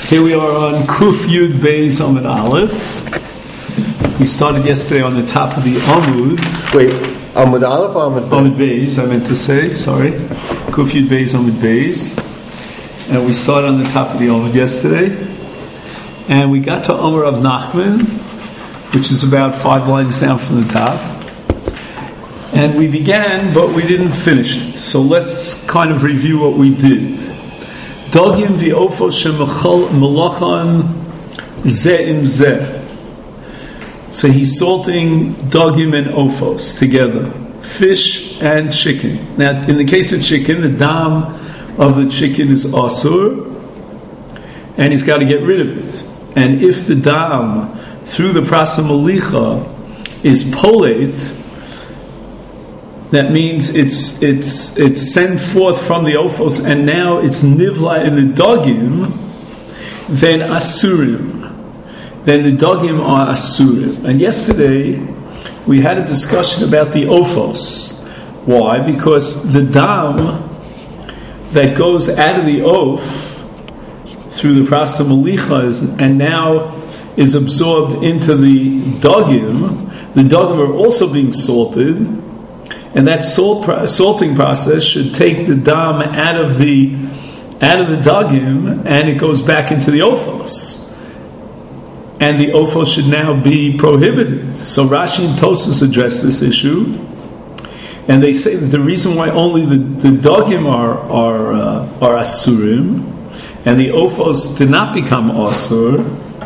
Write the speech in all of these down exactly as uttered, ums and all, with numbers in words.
Here we are on Kuf Yud Beis Amud Aleph. We started yesterday on the top of the Amud. Wait, Amud Aleph or Amud Beis? Amud Beis, I meant to say, sorry. Kuf Yud Beis Amud Beis. And we started on the top of the Amud yesterday. And we got to Amar of Nachman, which is about five lines down from the top. And we began, but we didn't finish it. So let's kind of review what we did. Dogim v'ofos shemachal melachan zeh im zeh. So he's salting dogim and ofos together, fish and chicken. Now, in the case of chicken, the dam of the chicken is asur, and he's got to get rid of it. And if the dam, through the prasa malicha, is polate, that means it's it's it's sent forth from the ofos, and now it's nivla in the dogim. Then asurim, then the dogim are asurim. And yesterday we had a discussion about the ofos. Why? Because the dam that goes out of the oaf through the prasa malicha is, and now is absorbed into the dogim. The dogim are also being salted. And that salt, salting process should take the dam out of the out of the dagim, and it goes back into the ophos. And the ophos should now be prohibited. So Rashi and Tosfos address this issue, and they say that the reason why only the, the dagim are are uh, are asurim, and the ophos did not become asur,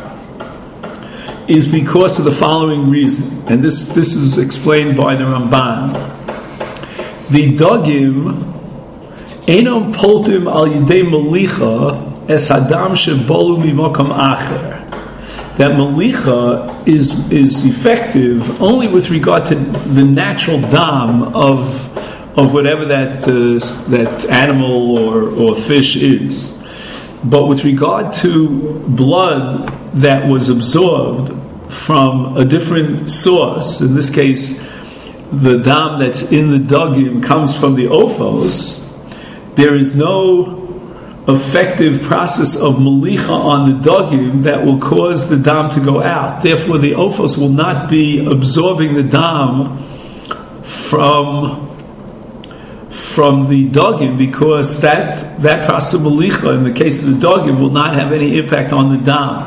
is because of the following reason. And this this is explained by the Ramban. The dogim enom poltim al yidei malicha es hadam shebolu mimakam acher. That malicha is is effective only with regard to the natural dam of of whatever that uh, that animal or or fish is. But with regard to blood that was absorbed from a different source, in this case, the dam that's in the dogim comes from the ophos, there is no effective process of malicha on the dogim that will cause the dam to go out. Therefore, the ophos will not be absorbing the dam from from the dogim, because that that process of malicha in the case of the dogim will not have any impact on the dam,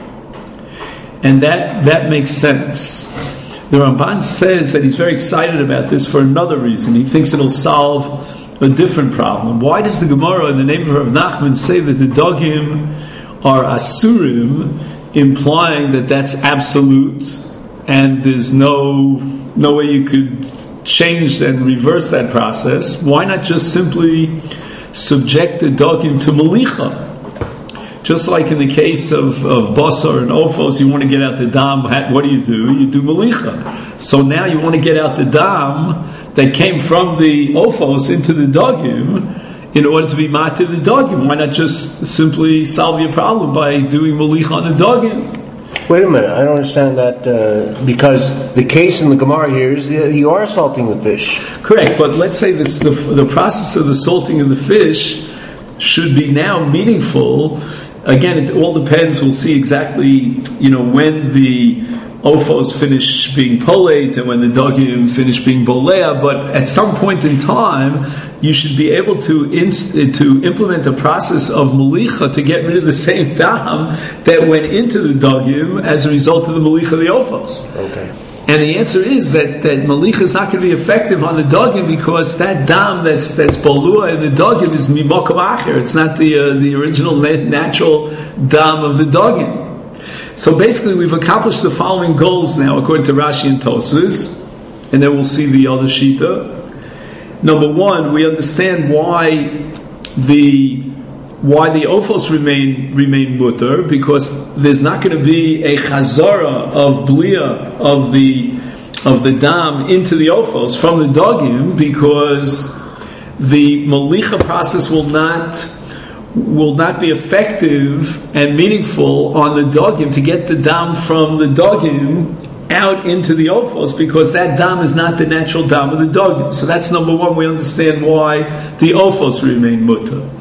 and that that makes sense. The Ramban says that he's very excited about this for another reason. He thinks it'll solve a different problem. Why does the Gemara in the name of Rav Nachman say that the dogim are asurim, implying that that's absolute and there's no no way you could change and reverse that process? Why not just simply subject the dogim to malicha? Just like in the case of, of basar and ophos, you want to get out the dam, what do you do? You do malicha. So now you want to get out the dam that came from the ophos into the dogim in order to be matir the dogim. Why not just simply solve your problem by doing malicha on the dogim? Wait a minute, I don't understand that, uh, because the case in the Gemara here is uh, you are salting the fish. Correct, but let's say this, the, the process of the salting of the fish should be now meaningful. Again, it all depends. We'll see exactly, you know, when the ophos finish being polate and when the dogim finish being bolea. But at some point in time, you should be able to inst- to implement a process of malicha to get rid of the same dam that went into the dogim as a result of the malicha of the ophos. Okay. And the answer is that, that malicha is not going to be effective on the dogim because that dam that's that's bolua in the dogim is mimakam acher. It's not the uh, the original natural dam of the dogim. So basically, we've accomplished the following goals now, according to Rashi and Tosfos, and then we'll see the other shita. Number one, we understand why the why the ophos remain remain mutter, because there's not going to be a chazara of blia of the of the dam into the ophos from the dogim, because the malicha process will not will not be effective and meaningful on the dogim to get the dam from the dogim out into the ophos, because that dam is not the natural dam of the dogim. So that's number one. We understand why the ophos remain mutter.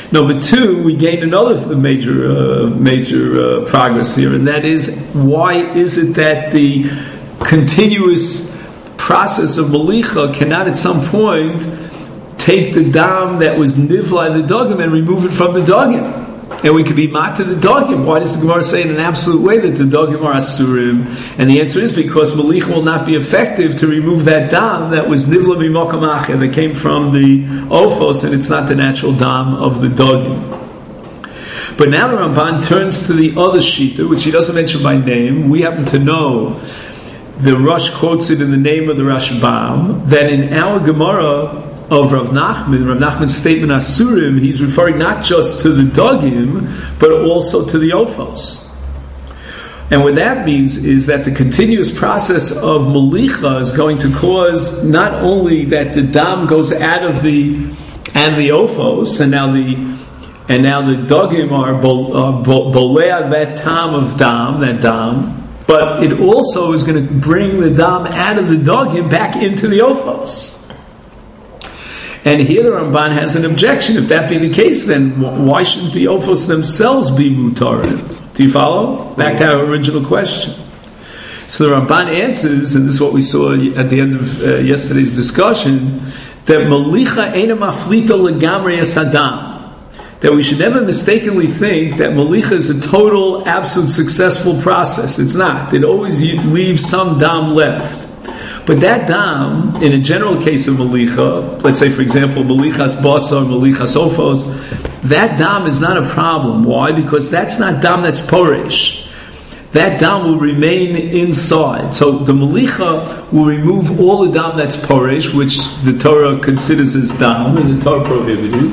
Number two, we gain another major uh, major uh, progress here, and that is, why is it that the continuous process of malicha cannot at some point take the dam that was nivla in the dogim and remove it from the dogim? And we could be mat to the dogim. Why does the Gemara say in an absolute way that the dogim are asurim? And the answer is because malicha will not be effective to remove that dam that was nivla mimokam acher, that came from the ophos, and it's not the natural dam of the dogim. But now the Ramban turns to the other shita, which he doesn't mention by name. We happen to know the Rosh quotes it in the name of the Rashbam, that in our Gemara of Rav Nachman, Rav Nachman's statement Asurim, he's referring not just to the Dogim, but also to the Ophos. And what that means is that the continuous process of Malicha is going to cause not only that the Dam goes out of the and the Ophos, and now the and now the Dogim are bolea that tam of Dam, that Dam, but it also is going to bring the Dam out of the Dogim back into the Ophos. And here the Ramban has an objection. If that be the case, then why shouldn't the Ophos themselves be mutarim? Do you follow? Back to our original question. So the Ramban answers, and this is what we saw at the end of uh, yesterday's discussion, that malicha eina maflita legamri es hadam. That we should never mistakenly think that malicha is a total, absolute, successful process. It's not. It always leaves some dam left. But that dam, in a general case of malicha, let's say for example malichas basa or malichas ophos, that dam is not a problem. Why? Because that's not dam that's poresh. That dam will remain inside. So the malicha will remove all the dam that's poresh, which the Torah considers as dam, and the Torah prohibited.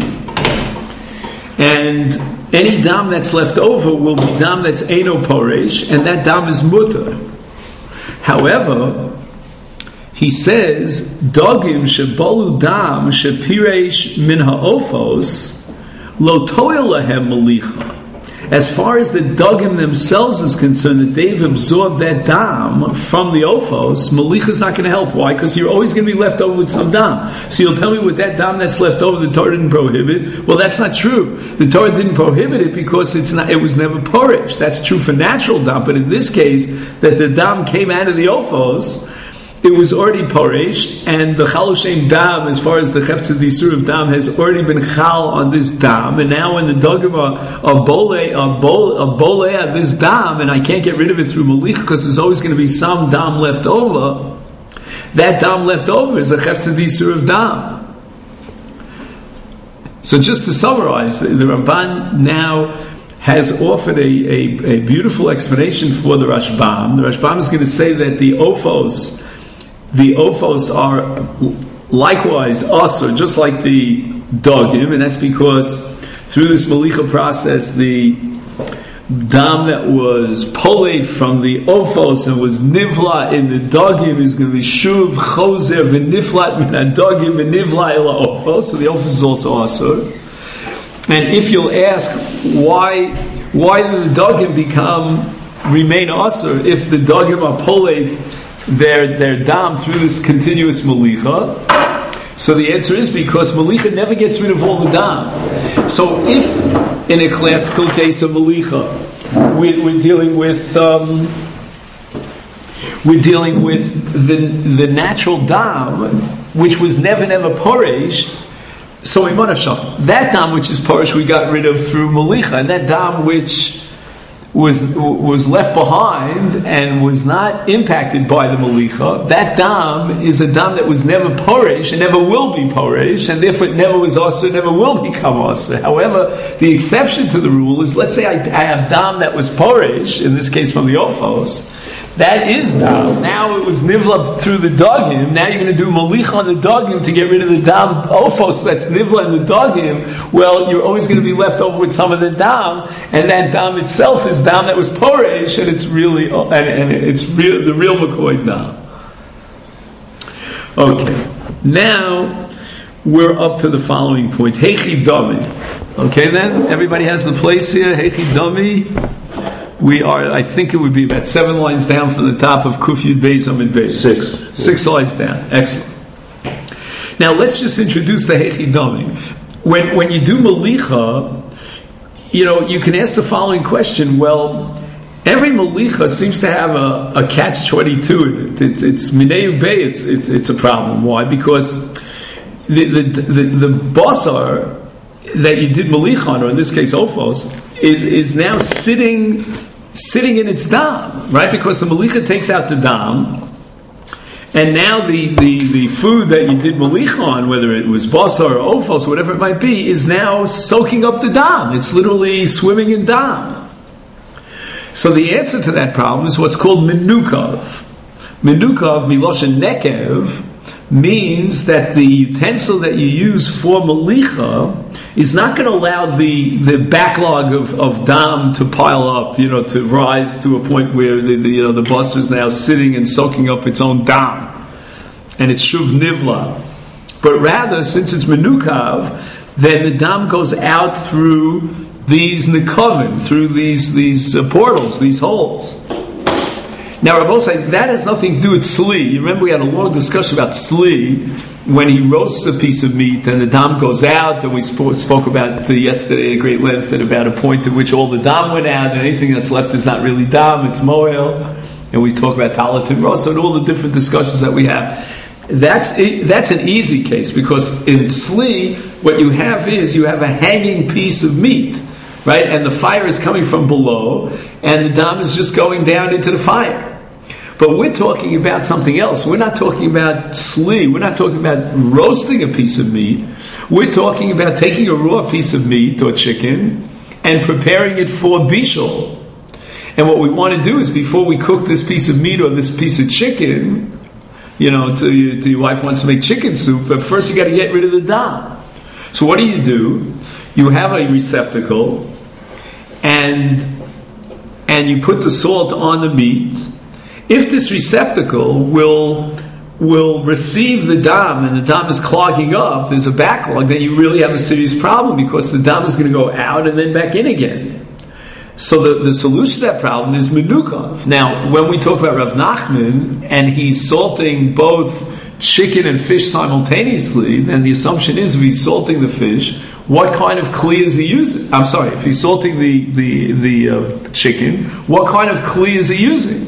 And any dam that's left over will be dam that's eino poresh, and that dam is mutter. However, he says, Dogim shebalu dam shepiresh min ha'ofos lo toil lahem malicha. As far as the Dogim themselves is concerned, that they've absorbed that dam from the ophos, malicha is not going to help. Why? Because you're always going to be left over with some dam. So you'll tell me with that dam that's left over, the Torah didn't prohibit. Well, that's not true. The Torah didn't prohibit it because it's not. It was never porish. That's true for natural dam. But in this case, that the dam came out of the ophos, it was already poresh, and the Chaloshem dam, as far as the Chefetz D'Isur of dam, has already been chal on this dam, and now when the dogim are, are bole, are bole, are bole at this dam, and I can't get rid of it through malich, because there's always going to be some dam left over, that dam left over is the Chefetz D'Isur of dam. So just to summarize, the, the Ramban now has offered a, a, a beautiful explanation for the Rashbam. The Rashbam is going to say that the Ophos, The ophos are likewise also just like the dogim, and that's because through this malicha process, the dam that was polate from the ophos and was nivla in the dogim is going to be shuv chozer v'niflat min ha-dogim v'nivla ila ophos. So the ophos is also asur. And if you'll ask why why did the dogim become remain asur if the dogim are polate their their dam through this continuous malicha? So the answer is because malicha never gets rid of all the dam. So if in a classical case of malicha we're, we're dealing with um, we're dealing with the the natural dam which was never never poresh, so in Monashach, that dam which is poresh we got rid of through malicha, and that dam which was was left behind and was not impacted by the malicha, that dam is a dam that was never poresh and never will be poresh, and therefore it never was also never will become also. However, the exception to the rule is, let's say I, I have dam that was poresh, in this case from the ophos, that is dam. Now it was nivla through the dogim. Now you're going to do malicha on the dogim to get rid of the dam ophos that's nivla in the dogim. Well, you're always going to be left over with some of the dam, and that dam itself is dam that was poresh, and it's really and, and it's real, the real McCoy dam. Okay, now we're up to the following point. Heichi dami. Okay, then everybody has the place here. Heichi dami. We are, I think it would be about seven lines down from the top of Kuf Yud Beis Amid Beis. Six. Six lines down. Excellent. Now let's just introduce the Heichi Dami. when when you do malicha, you know, you can ask the following question. Well, every malicha seems to have a, a catch twenty-two in it. It's, it's minei bay. It's, it's it's a problem. Why? Because the the the, the basar that you did malicha on, or in this case ophos, is is now sitting sitting in its dam, right? Because the malicha takes out the dam. And now the, the, the food that you did malicha on, whether it was basar or ophos, whatever it might be, is now soaking up the dam. It's literally swimming in dam. So the answer to that problem is what's called menukav. Menukav, miloshen nekev, means that the utensil that you use for malicha is not going to allow the, the backlog of, of dam to pile up, you know, to rise to a point where the, the you know the basar is now sitting and soaking up its own dam, and it's shuv nivla. But rather, since it's menukav, then the dam goes out through these nekavim, through these these uh, portals, these holes. Now, Rabbi say that has nothing to do with sli. You remember we had a long discussion about sli when he roasts a piece of meat and the dam goes out, and we spoke, spoke about the, yesterday at great length and about a point at which all the dam went out and anything that's left is not really dam, it's moel. And we talk about talit and rosa and all the different discussions that we have. That's that's an easy case, because in sli, what you have is you have a hanging piece of meat, right? And the fire is coming from below, and the dam is just going down into the fire. But we're talking about something else. We're not talking about sli. We're not talking about roasting a piece of meat. We're talking about taking a raw piece of meat or chicken and preparing it for bishul. And what we want to do is, before we cook this piece of meat or this piece of chicken, you know, to, you, to your wife wants to make chicken soup, but first you got to get rid of the dam. So what do you do? You have a receptacle, and and you put the salt on the meat. If this receptacle will will receive the dam, and the dam is clogging up, there's a backlog, then you really have a serious problem, because the dam is going to go out and then back in again. So the, the solution to that problem is menukav. Now, when we talk about Rav Nachman, and he's salting both chicken and fish simultaneously, then the assumption is, if he's salting the fish, what kind of kli is he using? I'm sorry, if he's salting the, the, the uh, chicken, what kind of kli is he using?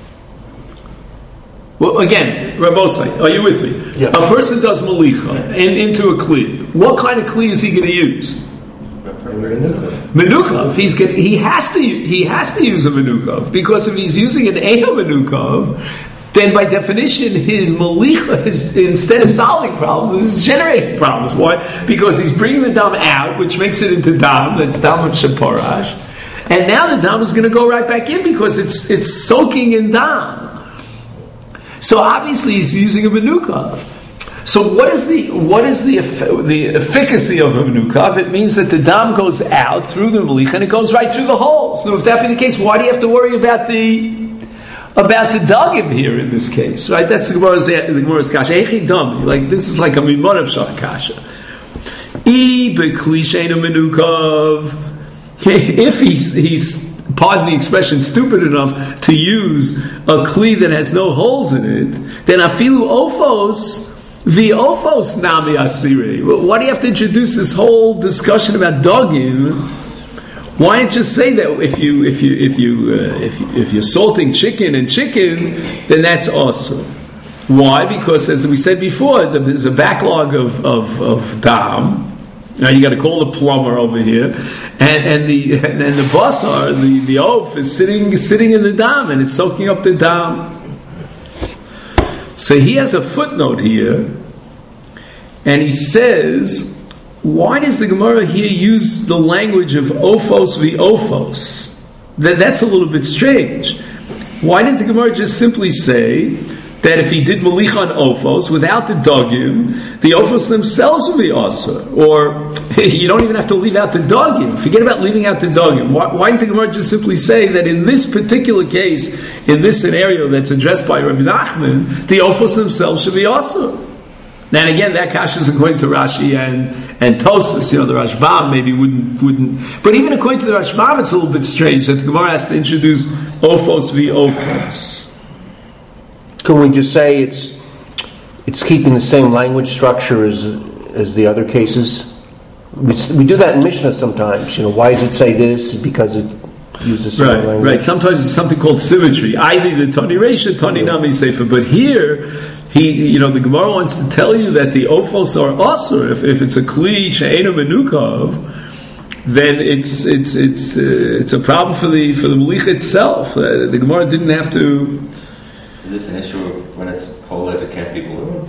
Well, again, Rabosai, are you with me? Yes. A person does malicha in, into a kli. What kind of kli is he going to use? Menukav. He's get, he has to he has to use a menukav, because if he's using an eino menukav, then by definition his malicha is, instead of solving problems, is generating problems. Why? Because he's bringing the dam out, which makes it into dam. That's dam shaparash, and now the dam is going to go right back in, because it's it's soaking in dam. So obviously he's using a menukav. So what is the what is the the efficacy of a menukav? It means that the dam goes out through the malicha and it goes right through the hole. So if that be the case, why do you have to worry about the about the dagim here in this case? Right? That's the Gemara's the Gemara's kasha. Echi dami. Like this is like a mimonav shach kasha. I beklishein a menukav. If he's he's pardon the expression, stupid enough to use a kli that has no holes in it, then afilu ophos. The ophos nami asiri. Why do you have to introduce this whole discussion about dogim? Why don't you just say that if you if you if you uh, if you, if you're salting chicken and chicken, then that's awesome. Why? Because as we said before, there's a backlog of of, of dam. Now you got to call the plumber over here, and and the and, and the basar, the the oaf is sitting sitting in the dam, and it's soaking up the dam. So he has a footnote here, and he says, why does the Gemara here use the language of ophos v ophos? That, that's a little bit strange. Why didn't the Gemara just simply say that if he did malicha on ophos without the dogim, the ophos themselves would be asur? Or you don't even have to leave out the dogim. Forget about leaving out the dogim. Why, why didn't the Gemara just simply say that in this particular case, in this scenario that's addressed by Rabbi Nachman, the ophos themselves should be asur? Now again, that kasha is according to Rashi and and Tosfos. You know, the Rashbam maybe wouldn't wouldn't. But even according to the Rashbam, it's a little bit strange that the Gemara has to introduce ophos v ophos. Can we just say it's it's keeping the same language structure as as the other cases? We, we do that in Mishnah sometimes. You know, why does it say this? Because it uses right, language. right. Sometimes it's something called symmetry. Either the Tani Reisha, Tani Nami Sefer. But here, he, you know, the Gemara wants to tell you that the ofos are asur. If, if it's a kli she'ena menukov, then it's it's it's uh, it's a problem for the for the malicha itself. Uh, the Gemara didn't have to. Is this an issue of when it's polet it can't be blue?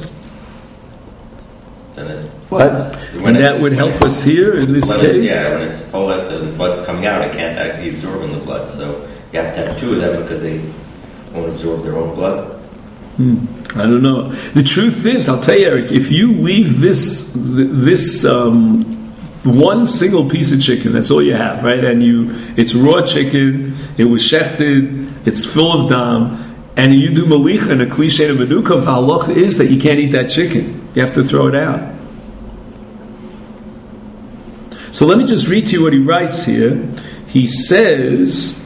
Then it, What? When and that would help us here in this case. Yeah, when it's polet, the blood's coming out. It can't actually absorb in the blood. So you have to have two of them because they won't absorb their own blood. Hmm. I don't know. The truth is, I'll tell you, Eric, if you leave this this um, one single piece of chicken, that's all you have, right? And you, it's raw chicken. It was shechted. It's full of dam. And you do malicha and a cliche of menuka, the halacha is that you can't eat that chicken. You have to throw it out. So let me just read to you what he writes here. He says,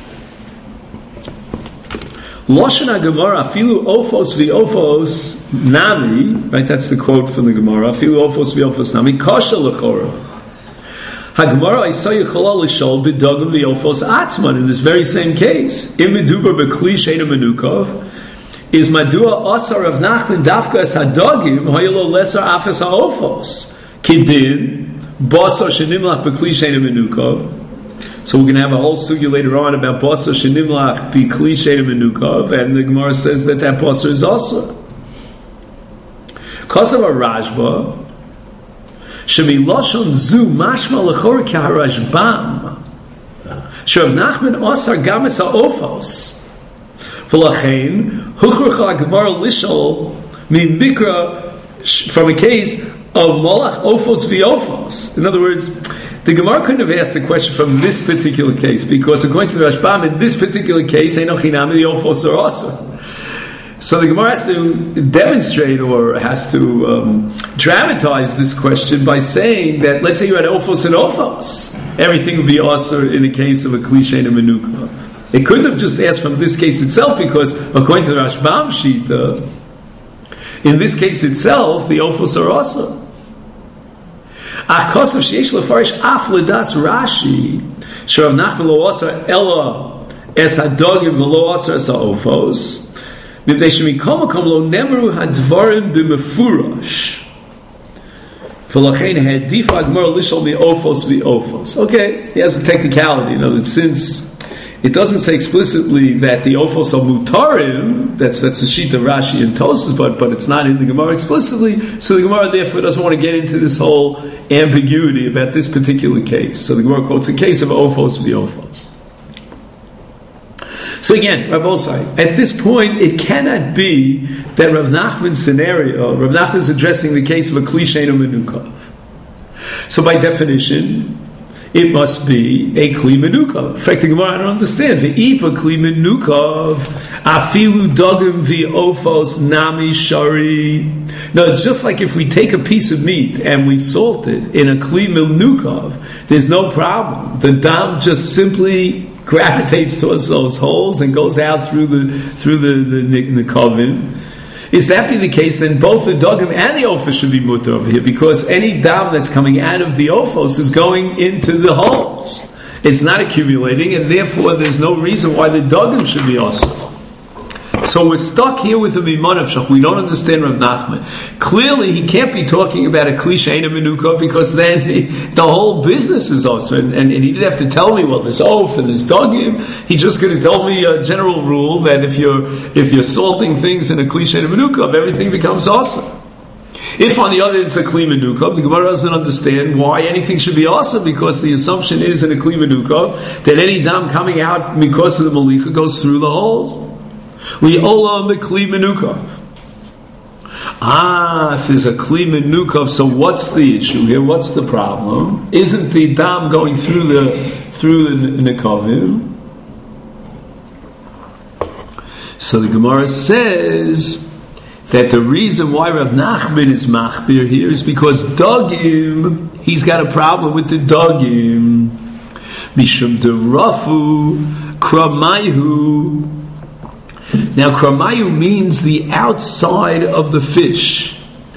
Lashon HaGemara, afilu ofos v'ofos nami, right, that's the quote from the Gemara, afilu ofos v'ofos nami, kasha l'chora. HaGemara isa yichola l'shol b'dogim v'ofos atzman, in this very same case. Im medubar b'kli she'ena menukov, is madua asar of Nachman dafka es hadogim, hayolo lesar afes ha'ofos. Kidin, basar shenimlach b'kli she'ena menukov. So we're going to have a whole sugya later on about basar shenimlach b'kli she'ena menukov, and the Gemara says that that basar is asar. Kasav Rajba, Shemiloshon zu mashma lechor kaharashbam. Shrav Nachman asar games ha'ofos. V'lachein huchrucha Gemara lishol min mikra from a case of molach ofos v'ofos. In other words, the Gemara couldn't have asked the question from this particular case because according to the Rashbam, in this particular case, eino chinami the ofos are asur. So the Gemara has to demonstrate or has to um, dramatize this question by saying that, let's say you had ofos and ofos, everything would be asur in the case of a kli she'ena menukov. It couldn't have just asked from this case itself because according to the Rashbam Shita, in this case itself, the ofos are asur. Akosav sheyesh lefarish af ledas Rashi, sherav Nachman lo asur ela es hadogim v'lo asur es ha'ofos. Okay, he has a technicality. In other words, since it doesn't say explicitly that the ofos are mutarim, that's that's the sheet of Rashi and Tosas, but but it's not in the Gemara explicitly. So the Gemara therefore doesn't want to get into this whole ambiguity about this particular case. So the Gemara quotes a case of ofos v'ofos. So again, Rav Osai, at this point, it cannot be that Rav Nachman's scenario, Rav Nachman is addressing the case of a kli she'ena menukov. So by definition, it must be a kli menukov. In fact, the Gemara, I don't understand. V'ipa kli menukov, afilu dogim v'ofos nami shari. No, it's just like if we take a piece of meat and we salt it in a kli menukov, there's no problem. The dam just simply gravitates towards those holes and goes out through the through the the, the, the kovim. Is that be the case? Then both the dogim and the ofos should be mutter over here because any dam that's coming out of the ofos is going into the holes. It's not accumulating, and therefore there's no reason why the dogim should be also. So we're stuck here with the Miman of Shach. We don't understand Rav Nachman. Clearly, he can't be talking about a kli she'ena menukov because then he, the whole business is also. And, and, and he didn't have to tell me, well, this oaf and this dogim. He just could have told me a general rule that if you're if you're salting things in a kli she'ena menukov, everything becomes awesome. If on the other it's a kli menukov, the Gemara doesn't understand why anything should be awesome because the assumption is in a kli menukov that any dam coming out because of the malicha goes through the holes. We olam the kli menukov. Ah, if there's a kli menukov, so what's the issue here? What's the problem? Isn't the dam going through the through the nekavim? So the Gemara says that the reason why Rav Nachman is machbir here is because dogim, he's got a problem with the dogim. Mishum derafu kramayu. Now, kramayu means the outside of the fish.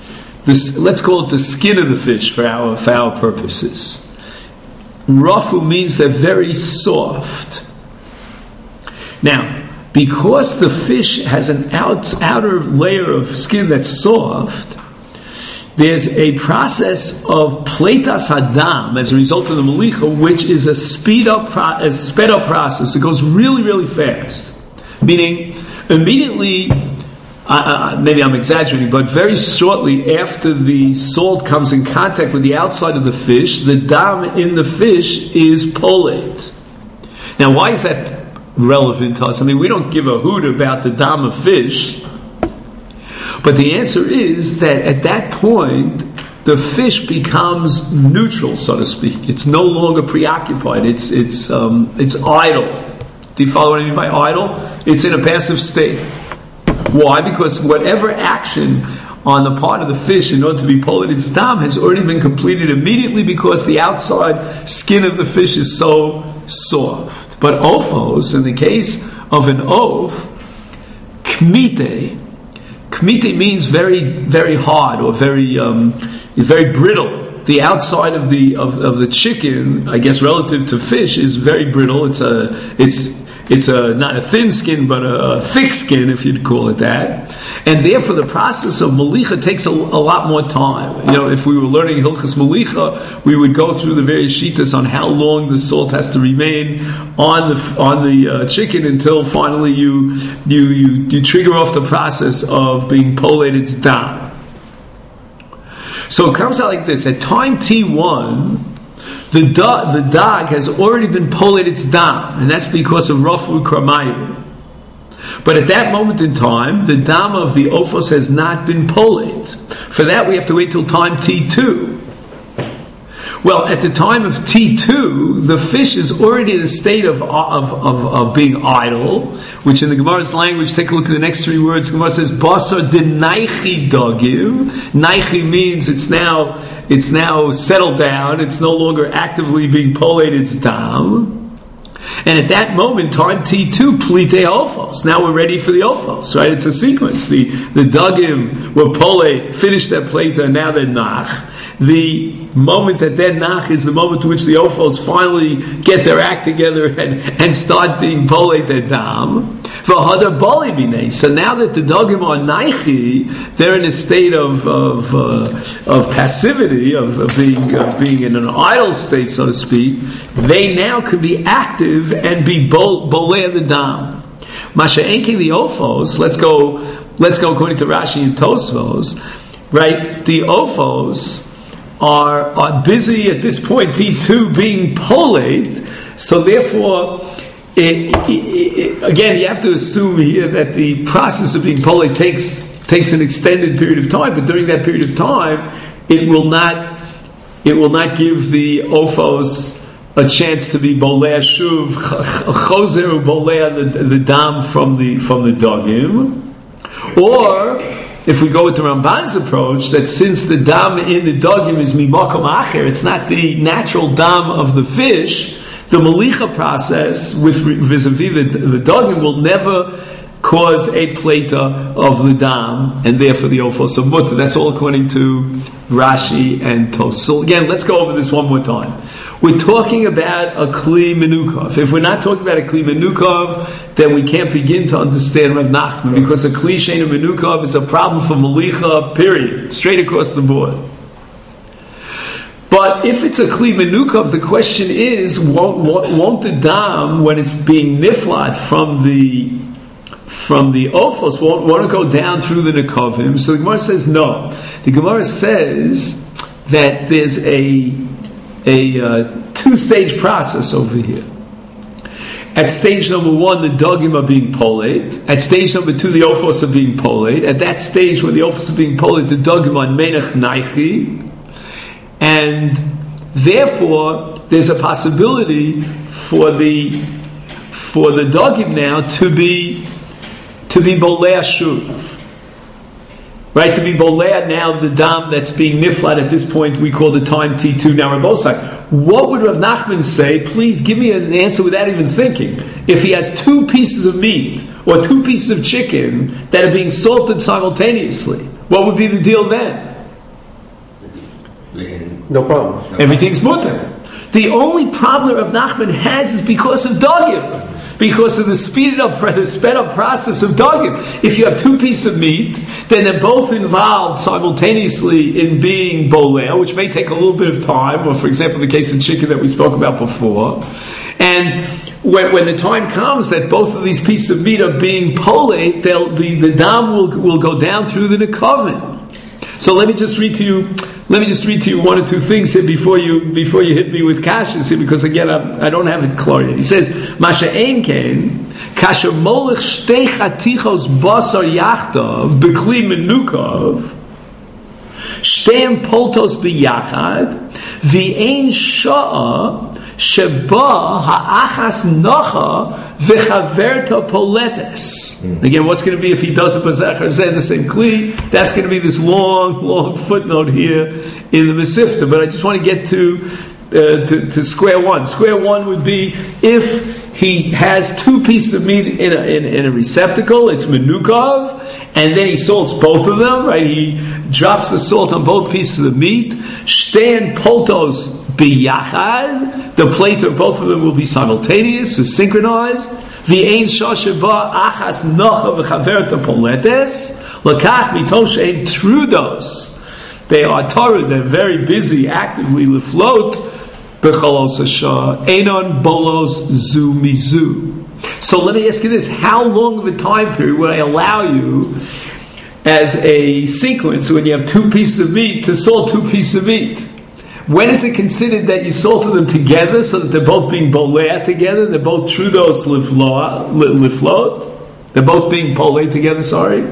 this, let's call it the skin of the fish for our for our purposes. Rafu means they're very soft. Now, because the fish has an out, outer layer of skin that's soft, there's a process of pleitas hadam as a result of the malicha, which is a speed up, pro- a sped up process. It goes really, really fast. Meaning, immediately, uh, maybe I'm exaggerating, but very shortly after the salt comes in contact with the outside of the fish, the dam in the fish is poled. Now, why is that relevant to us? I mean, we don't give a hoot about the dam of fish. But the answer is that at that point, the fish becomes neutral, so to speak. It's no longer preoccupied. It's it's um, it's idle. Do you follow what I mean by idle? It's in a passive state. Why? Because whatever action on the part of the fish in order to be pulled its dam has already been completed immediately because the outside skin of the fish is so soft. But ophos, in the case of an oaf, kmite. Kmite means very, very hard or very, um, very brittle. The outside of the of, of the chicken, I guess, relative to fish, is very brittle. It's a it's it's a not a thin skin, but a, a thick skin, if you'd call it that. And therefore, the process of malicha takes a, a lot more time. You know, if we were learning Hilchas Malicha, we would go through the various shitas on how long the salt has to remain on the on the uh, chicken until finally you you you you trigger off the process of being poled its dam. So it comes out like this: at time T one. The, do- the dog has already been poled its dam, and that's because of Rafu Kramayu. But at that moment in time, the dam of the ophos has not been poled. For that, we have to wait till time T two. Well, at the time of T two, the fish is already in a state of, of, of, of being idle, which in the Gemara's language, take a look at the next three words. The Gemara says, Basar de naichi dogim. Naichi means it's now, it's now settled down, it's no longer actively being poled its dam. And at that moment, time T two, plite ophos. Now we're ready for the ophos, right? It's a sequence. The the dugim were pole, finished their plate, and now they're nach. The moment that they're nach is the moment to which the ophos finally get their act together and, and start being pole their dam. So now that the dugim are naichi, they're in a state of of, uh, of passivity, of, of being of being in an idle state, so to speak. They now can be active and be bolei the dam. Masha enki the ophos. Let's go. Let's go according to Rashi and Tosfos. Right, the ophos are are busy at this point T two being poled. So therefore. It, it, it, again, you have to assume here that the process of being poled takes takes an extended period of time, but during that period of time, it will not it will not give the ophos a chance to be boleh shuv chozer boleh the the dam from the from the dogim, or if we go with the Ramban's approach, that since the dam in the dogim is mimakom acher, it's not the natural dam of the fish. The malicha process with vis-a-vis the, the dogim will never cause a plata of the dam, and therefore the ophos of mutter. That's all according to Rashi and Tos. So again, let's go over this one more time. We're talking about a kli menukov. If we're not talking about a kli menukov, then we can't begin to understand Rav Nachman, because a kli sheina menukov is a problem for malicha, period, straight across the board. But if it's a kli menukov, the question is, won't, won't the dam, when it's being niflat from the from the ophos, won't, won't it go down through the nekavim? So the Gemara says no. The Gemara says that there's a a uh, two-stage process over here. At stage number one, the dogim are being poled. At stage number two, the ophos are being poled. At that stage, when the ophos are being poled, the dogim are menach naichi. And therefore, there's a possibility for the for the dogim now to be to be bolei shuv, right? To be bolei now the dam that's being niflat at this point we call the time T two. Now, Rabbosai, what would Rav Nachman say? Please give me an answer without even thinking. If he has two pieces of meat or two pieces of chicken that are being salted simultaneously, what would be the deal then? No problem. Everything's mutter. The only problem Rav Nachman has is because of dogim. Because of the speeded up, the sped up process of dogim. If you have two pieces of meat, then they're both involved simultaneously in being boleh, which may take a little bit of time, or for example, the case of chicken that we spoke about before. And when, when the time comes that both of these pieces of meat are being poleh, the, the dam will, will go down through the nekavim. So let me just read to you. Let me just read to you one or two things here before you before you hit me with kashas here, because again I, I don't have it clear yet. He says, "Masha ein ken kasher molech shtei chatichos basar yachtav bekli menukov shteim poltos biyachad v'ein sha'a sheba ha'achas nacha v'chaverta poletes." Again, what's going to be if he does a bazachar zeh the same kli? That's going to be this long, long footnote here in the Mesifta. But I just want to get to, uh, to to square one. Square one would be if he has two pieces of meat in a, in, in a receptacle, it's menukov, and then he salts both of them, right? He drops the salt on both pieces of the meat. Shtein poltos biyachad, the plate of both of them will be simultaneous, so synchronized. V'ein shasheba achas nocha v'chaverta poletes lakach mitosh ein trudos. They are Torah, they're very busy, actively leflot b'chalos hashah enon bolos zu mizu. So let me ask you this: how long of a time period would I allow you, as a sequence, when you have two pieces of meat, to salt two pieces of meat? When is it considered that you salted them together so that they're both being boleh together? They're both trudos liflot. They're both being poleh together, sorry.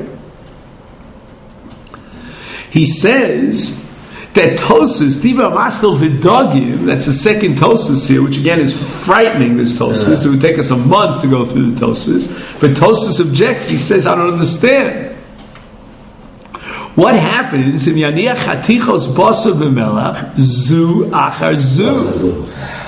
He says that Tosas, Diva Maskal Vidogim, that's the second Tosas here, which again is frightening, this Tosas. Yeah. It would take us a month to go through the Tosas. But Tosas objects, he says, I don't understand. What happens in Yaniach Chatichos Basar B'Melach Zu Achar Zu?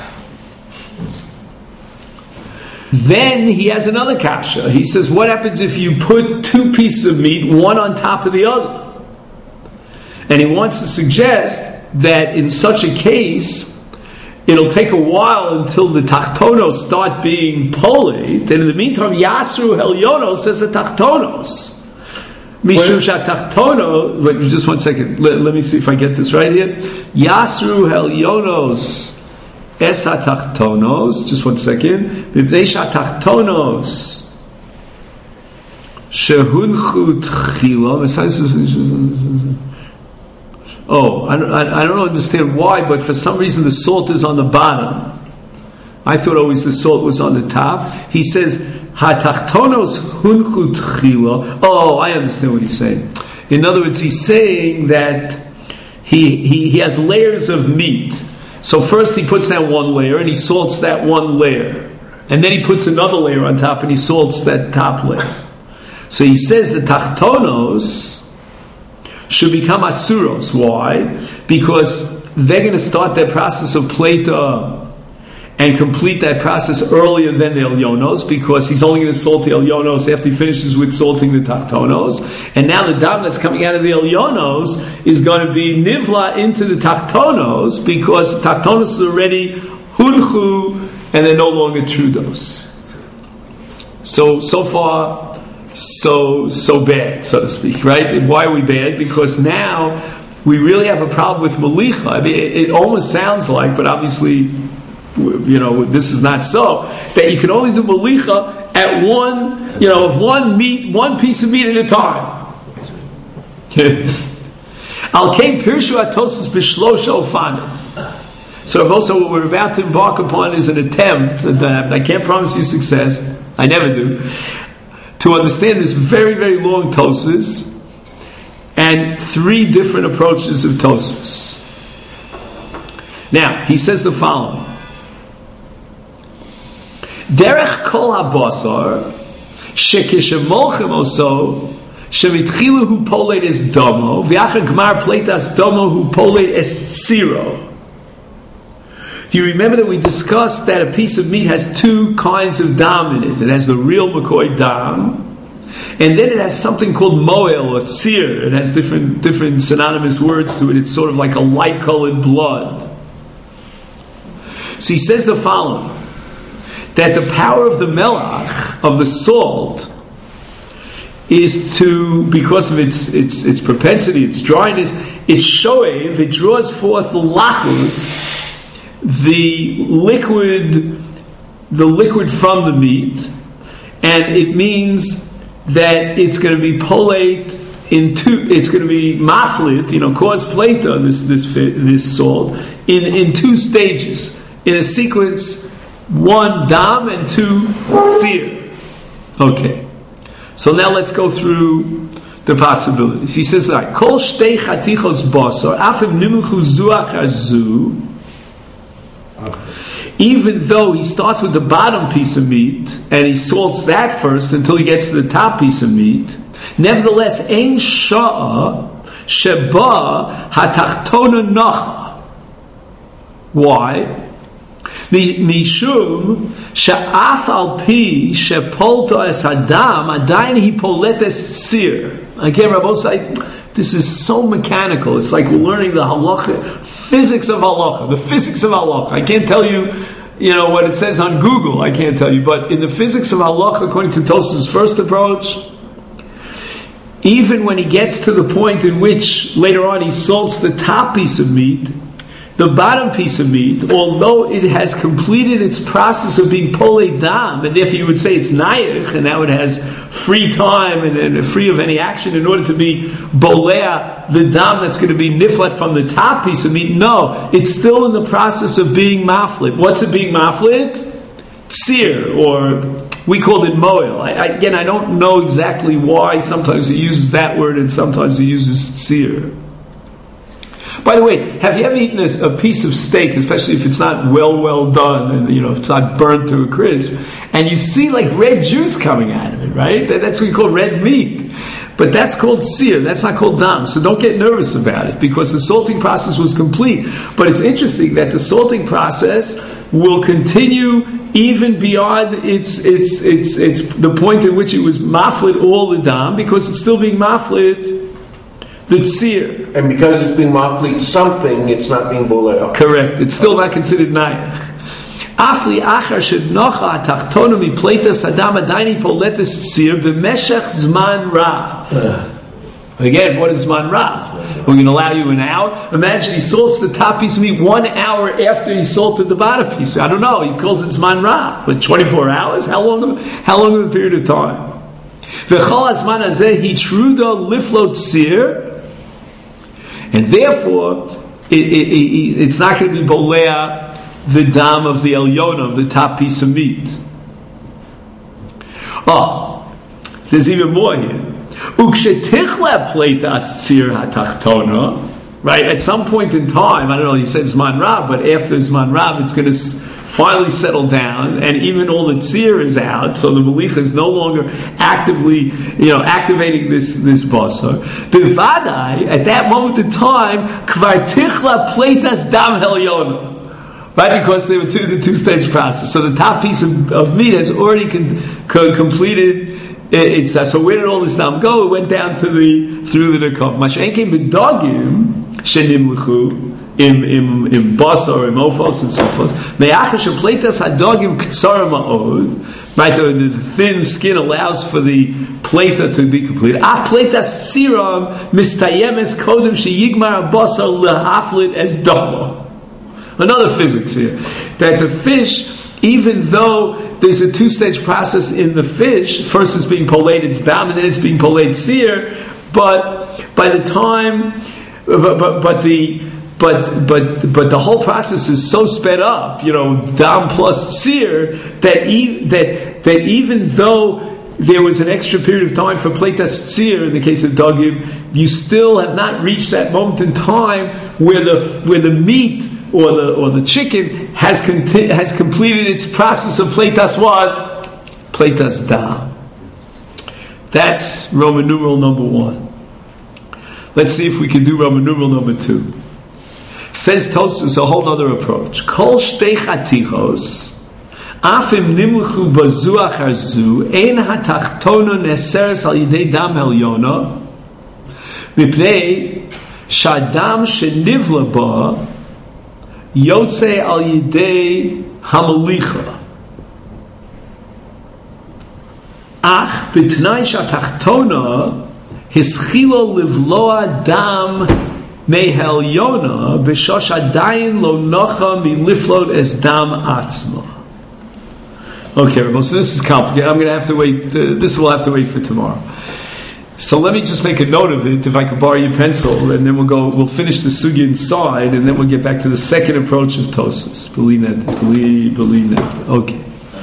Then he has another kasha. He says, what happens if you put two pieces of meat, one on top of the other? And he wants to suggest that in such a case, it'll take a while until the tachtonos start being poled. And in the meantime, Yasru Helyonos says the tachtonos. Mishum Shatachtono, wait, just one second. Let, let me see if I get this right here. Yasru Helyonos Es HaTachtonos. Just one second. Mipnei Shatachtonos Shehunchu Tchila. Oh, I don't, I, I don't understand why, but for some reason the salt is on the bottom. I thought always the salt was on the top. He says, Ha-tachtonos hunchu tchila. Oh, I understand what he's saying. In other words, he's saying that he, he, he has layers of meat. So first he puts down one layer and he salts that one layer. And then he puts another layer on top and he salts that top layer. So he says the tachtonos should become asuros. Why? Because they're going to start their process of plata and complete that process earlier than the Elyonos, because he's only going to salt the Elyonos after he finishes with salting the Tachtonos. And now the dam that's coming out of the Elyonos is going to be nivla into the Tachtonos, because the Tachtonos are already hunchu and they're no longer trudos. So, so far, so, so bad, so to speak, right? Why are we bad? Because now we really have a problem with malicha. I mean, it, it almost sounds like, but obviously, you know, this is not so, that you can only do malicha at one, you know, of one meat, one piece of meat at a time. Al kain pirshu atosis b'shlosha ofanim. So also what we're about to embark upon is an attempt, and I can't promise you success, I never do, to understand this very, very long Tosfos and three different approaches of Tosfos. Now, he says the following. Derech kol habasar shekishemolchem oso shemitchilu hu poled es domo v'achar gmar pleitas domo hu poled es tziro. Do you remember that we discussed that a piece of meat has two kinds of dam in it? It has the real McCoy dam, and then it has something called moel or tzir. It has different different synonymous words to it. It's sort of like a light-colored blood. So he says the following, that the power of the melach, of the salt, is to, because of its its its propensity, its dryness, its shoev, it draws forth the lachus, the liquid, the liquid from the meat, and it means that it's going to be polate in two. It's going to be maflit, you know, cause plata, this this this salt, in in two stages, in a sequence, one dam and two seer. Okay. So now let's go through the possibilities. He says like, Kol shtei chatichos basar, afim nimuchu zuach azu. Even though he starts with the bottom piece of meat and he salts that first until he gets to the top piece of meat, nevertheless, ein sha'a sheba hatachtona nacha. Why? Mishum she'af al pi she'polta es hadam adayin hi poletes sir. Again, Rabbosai, this is so mechanical. It's like we're learning the halacha, physics of halacha, the physics of halacha. I can't tell you, you know, what it says on Google. I can't tell you, but in the physics of halacha, according to Tosafos' first approach, even when he gets to the point in which later on he salts the top piece of meat, the bottom piece of meat, although it has completed its process of being polei dam, and therefore you would say it's nayich, and now it has free time and, and free of any action in order to be bolea, the dam that's going to be niflat from the top piece of meat. No, it's still in the process of being maflit. What's it being maflit? Tzir, or we called it moel. I, I, again, I don't know exactly why. Sometimes he uses that word and sometimes he uses tzir. By the way, have you ever eaten a, a piece of steak, especially if it's not well, well done, and you know, if it's not burnt to a crisp, and you see like red juice coming out of it, right? That, that's what we call red meat. But that's called sear, that's not called dam. So don't get nervous about it, because the salting process was complete. But it's interesting that the salting process will continue even beyond its its its its the point at which it was maflit all the dam, because it's still being maflit the tzir. And because it's being maflit something, it's not being boleh. Correct. It's still not considered nayach. Afli achar shednocha tachtona mi pleitas adam adaini poletas tzir b'meshech zman rav. Again, what is zman rav? We're going to allow you an hour. Imagine he salts the top piece of meat one hour after he salted the bottom piece. I don't know. He calls it zman rav. Was twenty-four hours? How long? How long of a period of time? V'chol hazman hazeh hitruda liflot tzir. And therefore, it, it, it, it's not going to be bolea the dam of the elyona, of the top piece of meat. Oh, there's even more here. Ukshetichla pleitas tzir hatachtona. Right, at some point in time, I don't know, he said Zman Rav, but after Zman Rav, it's going to finally settle down, and even all the tzir is out, so the melicha is no longer actively, you know, activating this this basar. Bivadai, at that moment in time, kvar tichla pleitas dam helyona, right? Because they were two the two stage process. So the top piece of, of meat has already con, con, completed. It's uh, so where did all this dam go? It went down to the through the nekov. Mashenkim b'dagim shenimluchu. Im im im basar im ofos and so forth. Me'achas shepleitas hadagim ktsara ma'od. Right, the, the thin skin allows for the plata to be completed. Af pleitas siram mistayemes kodem sheyigmar basar lehaflit as dama. Another physics here, that the fish, even though there's a two-stage process in the fish, first it's being polled, it's dam, and then it's being polled sear, but by the time, but but, but the But but but the whole process is so sped up, you know, dam plus sear, that e- that that even though there was an extra period of time for pleitas sear in the case of dagim, you still have not reached that moment in time where the where the meat or the or the chicken has conti- has completed its process of pleitas what? Pleitas dam. That's Roman numeral number one. Let's see if we can do Roman numeral number two. Says Tosafos a whole other approach. Kol shtei chatichos Afim nimluchu bazu achar zu, ein hatachtono neseres al yidei dam helyona, mipnei shadam shenivla ba, yotze al yidei hamalicha. Ach b'tnai shatachtona hischilo livloa dam mehelyona b'shosh adayin lo nocha miliflot es dam atzma. Okay, everyone, so this is complicated. I'm going to have to wait. Uh, this will have to wait for tomorrow. So let me just make a note of it, if I could borrow your pencil, and then we'll go. We'll finish the sugya inside, and then we'll get back to the second approach of Tosfos. Believe that. Believe, believe that. Okay.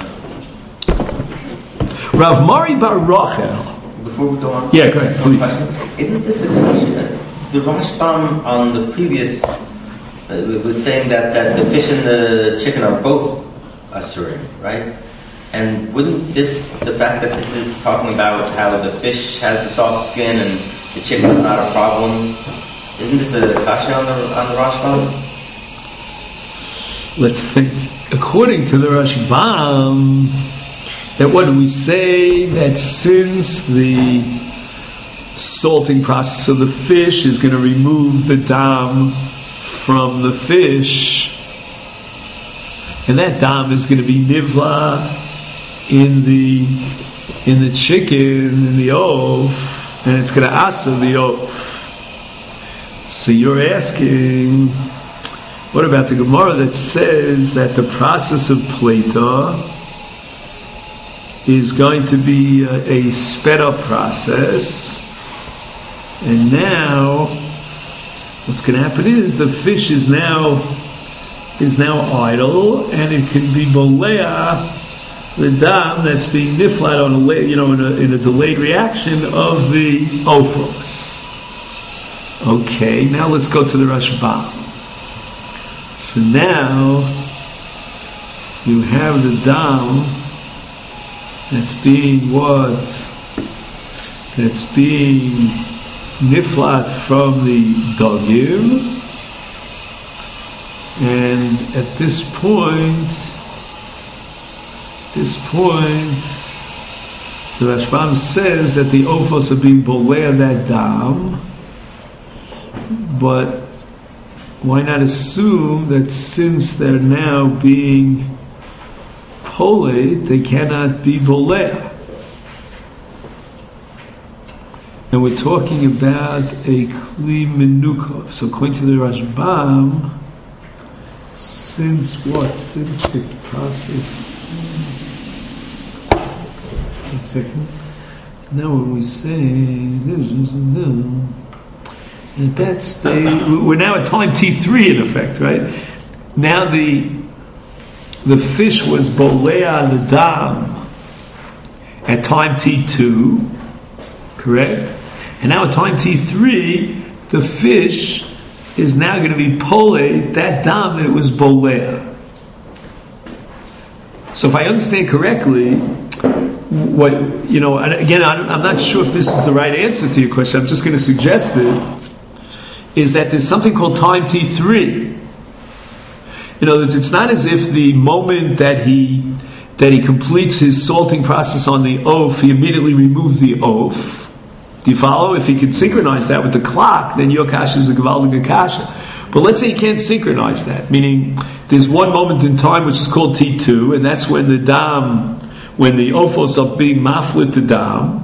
Rav Mari bar Rachel. Before we go on, yeah, go ahead, please. Isn't this a question? The Rashbam on the previous uh, was saying that, that the fish and the chicken are both asurim, right? And wouldn't this, the fact that this is talking about how the fish has the soft skin and the chicken is not a problem, isn't this a kasha on the on the Rashbam? Let's think. According to the Rashbam, that what do we say? That since the salting process of the fish is going to remove the dam from the fish, and that dam is going to be nivla in the in the chicken, in the oaf, and it's going to asa the oaf. So you're asking, what about the Gemara that says that the process of plata is going to be a, a sped up process, and now what's going to happen is the fish is now is now idle, and it can be bolea the dam that's being niflat on a you know in a, in a delayed reaction of the ophos. Okay, now let's go to the Rashbam. So now you have the dam that's being what? That's being niflat from the dogim, and at this point, this point, the Rashbam says that the ophos are being bolea that dam, but why not assume that since they're now being polate, they cannot be bolea? And we're talking about a kli menukov. So according to the Rashbam, since what? Since the process. One second. Now when we say this is no. At that stage, we're now at time T three in effect, right? Now the the fish was bolea the dam at time T two, correct? And now at time T three, the fish is now going to be polate that dam that it was bolea. So if I understand correctly, what you know, and again, I'm not sure if this is the right answer to your question. I'm just going to suggest it. Is that there's something called time T three. You know, it's not as if the moment that he that he completes his salting process on the oaf, he immediately removes the oaf. Do you follow? If he can synchronize that with the clock, then your kasha is a gevaldig kasha. But let's say he can't synchronize that, meaning there's one moment in time which is called T two, and that's when the dam, when the ophos are being maflit the dam,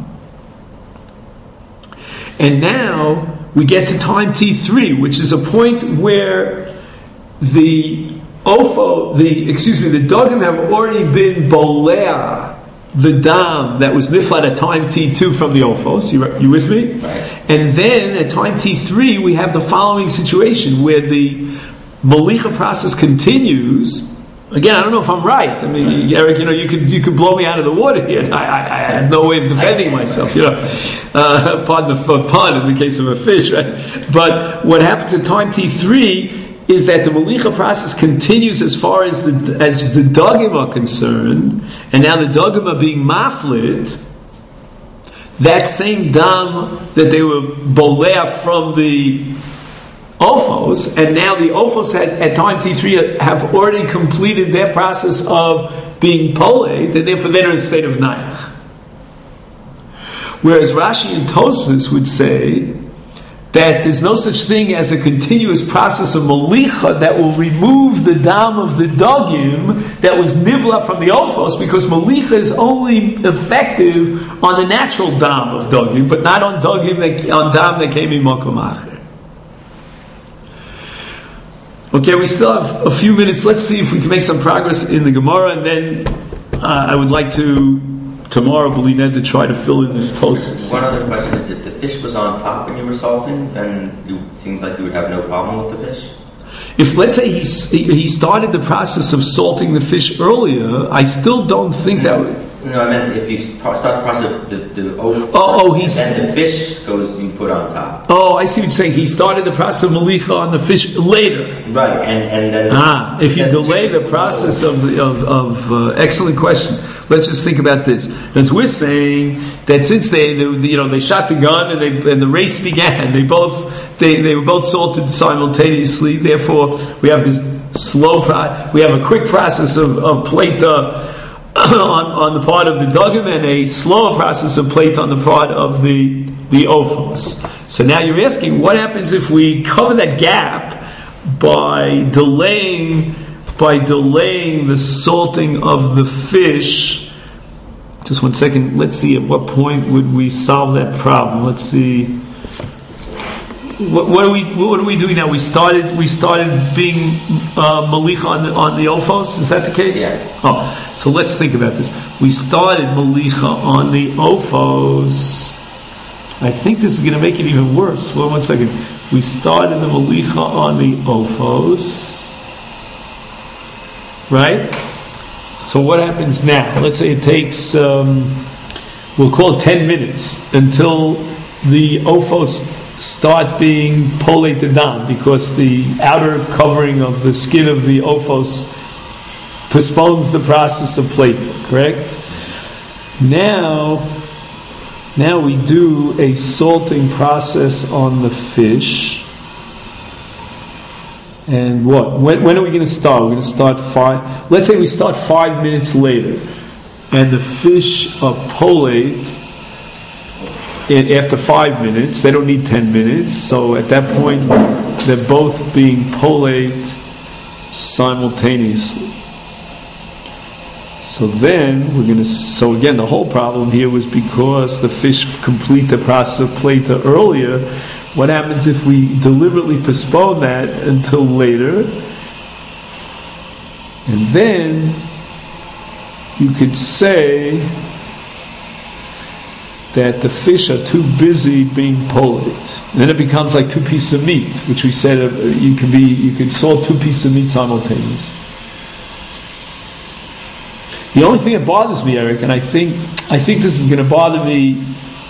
and now we get to time T three, which is a point where the ofo, the excuse me, the dogim have already been bolea the dam that was niflat at time T two from the ophos. You, you with me? Right. And then at time T three, we have the following situation where the malicha process continues. Again, I don't know if I'm right. I mean, right. Eric, you know, you could you could blow me out of the water here. I, I, I have no way of defending myself. You know, uh, pardon the pun in the case of a fish, right? But what happens at time T three is that the malicha process continues as far as the as the dogim are concerned, and now the dogim are being maflit. That same dam that they were bolea from the Ophos, and now the Ophos at, at time T three have already completed their process of being polate, and therefore they're in a state of Nayach. Whereas Rashi and Tosfos would say that there's no such thing as a continuous process of Malicha that will remove the dam of the Dagim that was Nivla from the Ophos, because Malicha is only effective on the natural dam of Dagim, but not on Dagim that, on dam that came in Makom Acher. Okay, we still have a few minutes. Let's see if we can make some progress in the Gemara, and then uh, I would like to tomorrow, Belined, to try to fill in this Tosfos. One other question is, if the fish was on top when you were salting, then it seems like you would have no problem with the fish. If, let's say, he he started the process of salting the fish earlier, I still don't think that would... No, I meant if you start the process of the, the oath, oh, oh, he's, and then the fish goes, you put on top. Oh, I see what you're saying. He started the process of Malicha on the fish later. Right, and, and then... Ah, if you delay the process of... the, of, of uh, excellent question. Let's just think about this. Because we're saying that since they, they, you know, they shot the gun and, they, and the race began, they both they, they were both salted simultaneously. Therefore, we have this slow pro- we have a quick process of, of plata on, on the part of the Dagim, and a slower process of plata on the part of the the Ophos. So now you're asking, what happens if we cover that gap by delaying? by delaying the salting of the fish? Just one second. Let's see at what point would we solve that problem. Let's see. What, what are we? What are we doing now? We started. We started being uh, Malicha on the, on the Ophos. Is that the case? Yeah. Oh, so let's think about this. We started Malicha on the Ophos. I think this is going to make it even worse. Well, one second. We started the Malicha on the Ophos. Right? So what happens now? Let's say it takes, um, we'll call it ten minutes until the Ophos start being polate dam, because the outer covering of the skin of the Ophos postpones the process of plating, correct? Now, now we do a salting process on the fish. And what? When, when are we going to start? We're going to start five. Let's say we start five minutes later, and the fish are polate after five minutes. They don't need ten minutes. So at that point, they're both being polate simultaneously. So then we're going to. So again, the whole problem here was because the fish complete the process of plata earlier. What happens if we deliberately postpone that until later? And then you could say that the fish are too busy being polate. And then it becomes like two pieces of meat, which we said uh, you could be you could salt two pieces of meat simultaneously. The only thing that bothers me, Eric, and I think I think this is going to bother me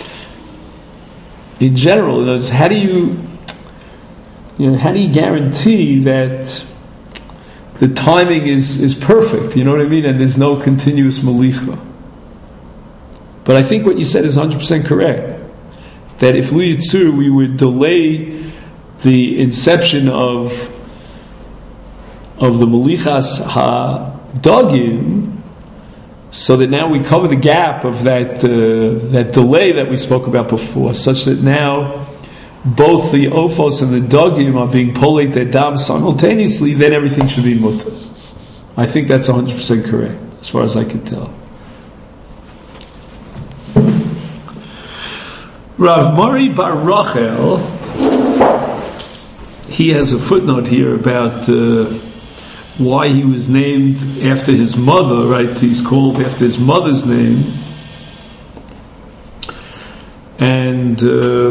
in general, is how do you, you know, how do you guarantee that the timing is, is perfect? You know what I mean? And there's no continuous malicha. But I think what you said is one hundred percent correct. That if Lu Yitzur, we would delay the inception of of the malichas ha-dagim, so that now we cover the gap of that uh, that delay that we spoke about before, such that now both the Ophos and the Dagim are being polate their dam simultaneously, then everything should be mutter. I think that's one hundred percent correct, as far as I can tell. Rav Mari Bar Rachel, he has a footnote here about Uh, why he was named after his mother, right? He's called after his mother's name. And uh,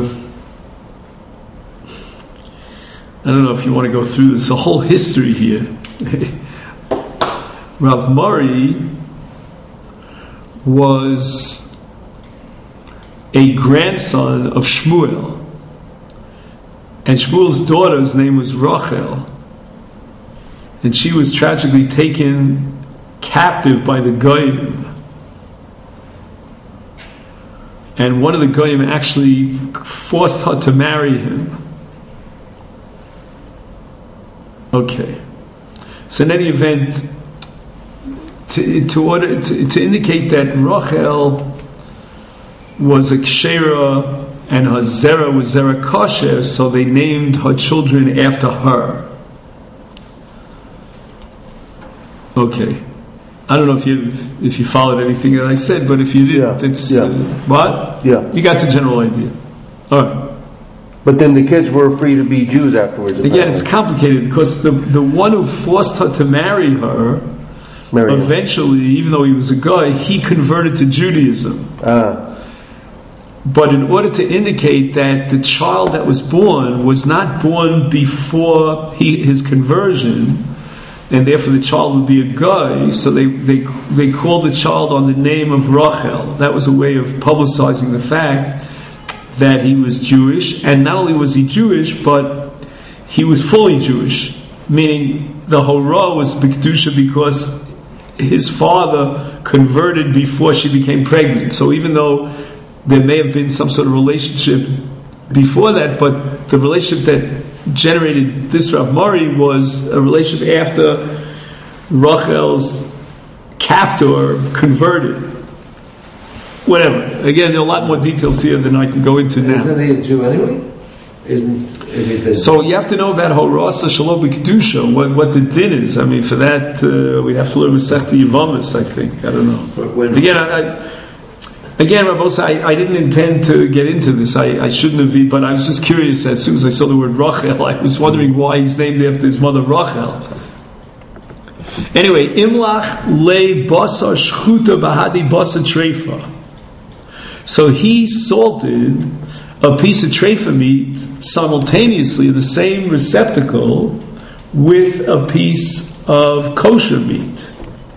I don't know if you want to go through this, a whole history here. Rav Mari was a grandson of Shmuel, and Shmuel's daughter's name was Rachel. And she was tragically taken captive by the Goyim. And one of the Goyim actually forced her to marry him. Okay. So in any event, to, to order to, to indicate that Rachel was a kshera and her zera was zera kosher, so they named her children after her. Okay. I don't know if you if you followed anything that I said, but if you didn't, Yeah, it's yeah. Uh, what? Yeah. You got the general idea. All right. But then the kids were free to be Jews afterwards. Again, it's complicated because the the one who forced her to marry her, Mary. eventually, even though he was a guy, he converted to Judaism. Ah, But in order to indicate that the child that was born was not born before he, his conversion, and therefore the child would be a guy, so they, they, they called the child on the name of Rachel. That was a way of publicizing the fact that he was Jewish, and not only was he Jewish, but he was fully Jewish, meaning the Horah was B'Kedusha because his father converted before she became pregnant. So even though there may have been some sort of relationship before that, but the relationship that generated this Rav Mari was a relationship after Rachel's captor converted. Whatever. Again, there are a lot more details here than I can go into now. Isn't he a Jew anyway? Isn't if he's the So you have to know about Horasa Shalom B'Kedusha, what, what the din is. I mean, for that, uh, we'd have to learn Masechta Yevamos, I think. I don't know. when, Again, I, I, again, Rabbi, I, I didn't intend to get into this. I, I shouldn't have been, but I was just curious. As soon as I saw the word Rachel, I was wondering why he's named after his mother Rachel. Anyway, Imlach le basar shchuta bahadi basar treifa. So he salted a piece of treifa meat simultaneously in the same receptacle with a piece of kosher meat.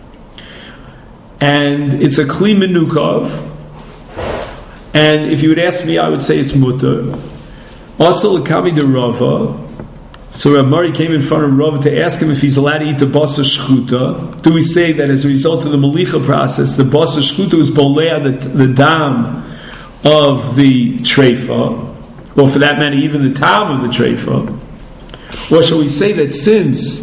And it's a kli menukov. And if you would ask me, I would say it's mutter. Also, l'kami de Rava. So Rav Mari came in front of Rava to ask him if he's allowed to eat the basar shchuta. Do we say that as a result of the malicha process, the basar shchuta is bolea, the, the dam of the treifa, or for that matter, even the tam of the treifa? Or shall we say that since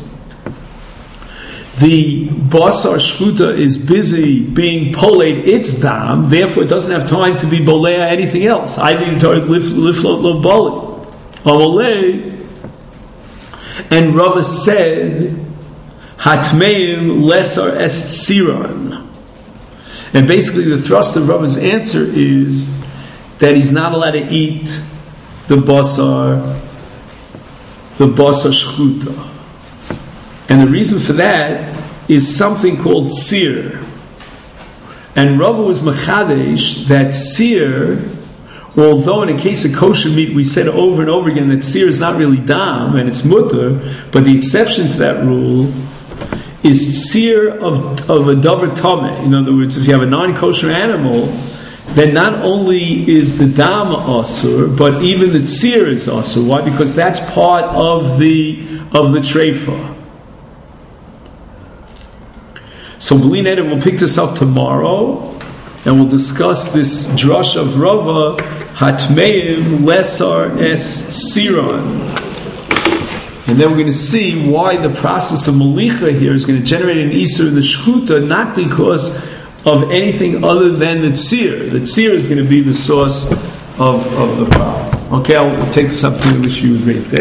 the basar shchuta is busy being polate its dam, therefore it doesn't have time to be bolea anything else? I think it's liflot lo boli. Amalei. And Rava said, Hatmeim lesar est siran. And basically the thrust of Rava's answer is that he's not allowed to eat the basar, the basar shchuta. And the reason for that is something called sir. And Rava was mechadesh that sir, although in a case of kosher meat we said over and over again that sir is not really dam and it's mutter, but the exception to that rule is sir of, of a davar tameh. In other words, if you have a non-kosher animal, then not only is the dam asur, but even the sir is asur. Why? Because that's part of the of the treifa. So B'li Neder will pick this up tomorrow, and we'll discuss this drush of Rava, Hatmeim lesar es siran. And then we're going to see why the process of malicha here is going to generate an isur in the shchuta, not because of anything other than the tzir. The tzir is going to be the source of, of the problem. Okay, I'll take this up to wish you a great day.